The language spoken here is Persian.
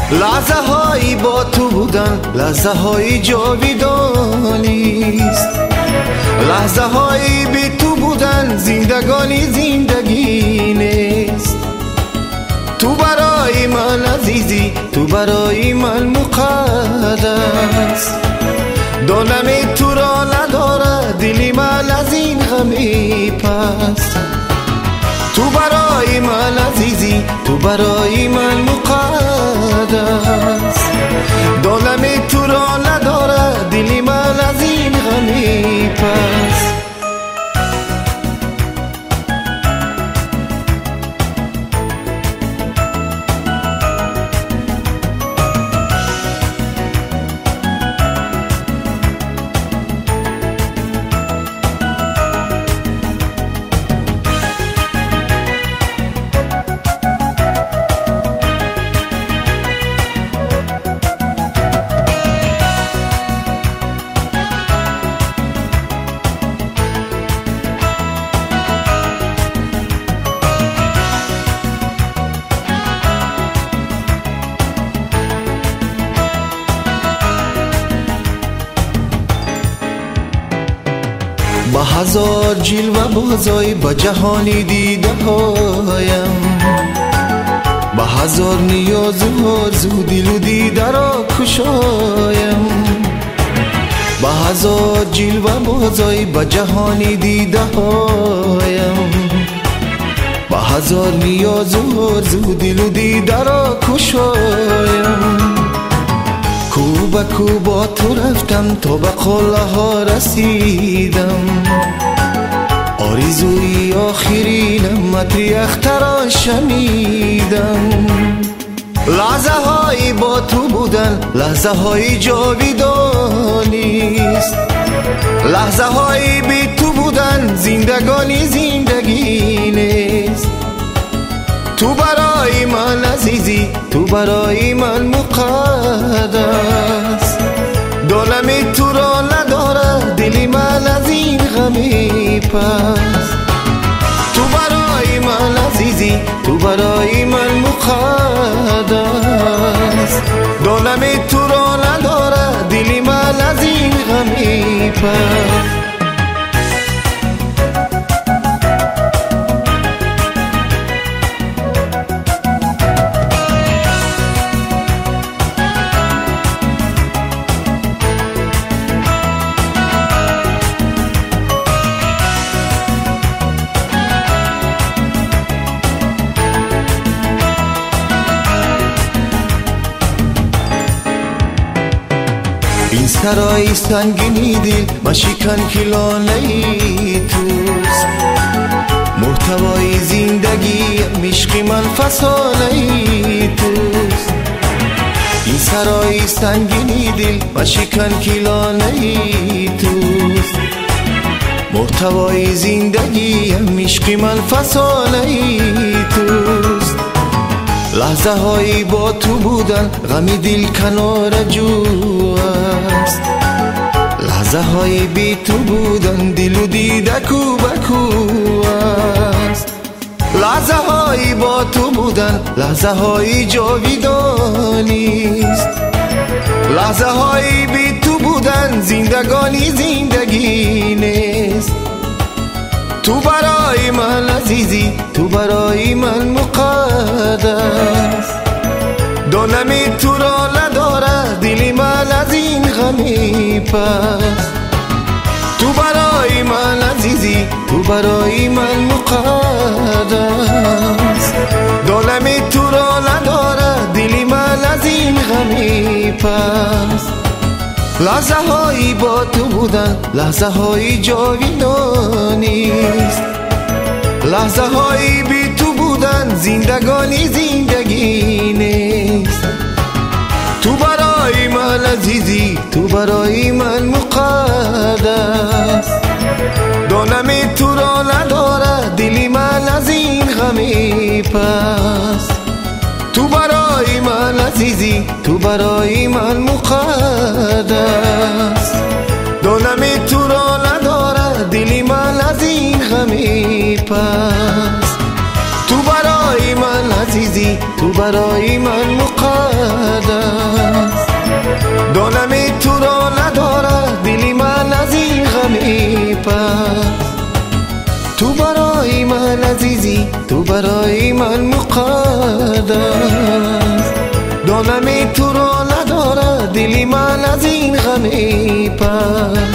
لحظه هایی با تو بودن لحظه های جاویدانیست، لحظه هایی بی تو بودن زندگانی زندگی نیست. تو برای من عزیزی، تو برای من مقدس، دلم تو را نداره دلی من از این غمی پست. تو برای من عزیزی، تو برای من مقدس، دلم تو را نداره دلی من از این غمی پست. با هزار جلوه بازای با جهانی دیده هایم، با هزار نیاز و آرزو دل و دیده را کشایم. با هزار جلوه بازای با جهانی دیده هایم، با هزار نیاز و آرزو دل و دیده را کشایم. کو به کو با تو رفتم تا به قله ها رسیدم، آرزوی آخرینم مطری اختران شنیدم. لحظه هایی با تو بودن لحظه های جاویدانیست، لحظه هایی بی تو بودن زندگانی زندگی نیست. تو برای من عزیزی، تو برای من مقدس، دلم تو را نداره دلی من از این غمی پس. تو برای من عزیزی، تو برای من مقدس، دلم تو را نداره دلی من از این غمی پس. این سرای سنگینی دل مشکن که لانه توست، محتوای زندگی مشق من فسانه توست. این سرای سنگینی دل مشکن که لانه توست، محتوای زندگی مشق من فسانه توست. لحظه هایی با تو بودن غمی دل کنار جو است، لحظه هایی بی تو بودن دل و دیده کو به کو است. لحظه هایی با تو بودن لحظه هایی جاویدانیست، لحظه هایی بی تو بودن زندگانی زندگی نیست. تو برای من عزیزی، تو برای من مقدس، دلم تو را نداره دلی من از این غمی پس. تو برای من عزیزی، تو برای من مقدس، دلم تو را نداره دلی من از این غمی پس. لحظه هایی با تو بودن لحظه هایی جاویدانیست، لحظه هایی بی تو بودن زندگانی زندگی نیست. تو برای من عزیزی، تو برای من مقدس، دلم تو را نداره دلی من از این غمی پس. تو برای من عزیزی، تو برای من مقدس، دلم تو را نداره دلی من از این غمی پس. تو برای من عزیزی، تو برای عزیزی تو برای من مقدس دانمی تو را نداره دلی من از این غمی پس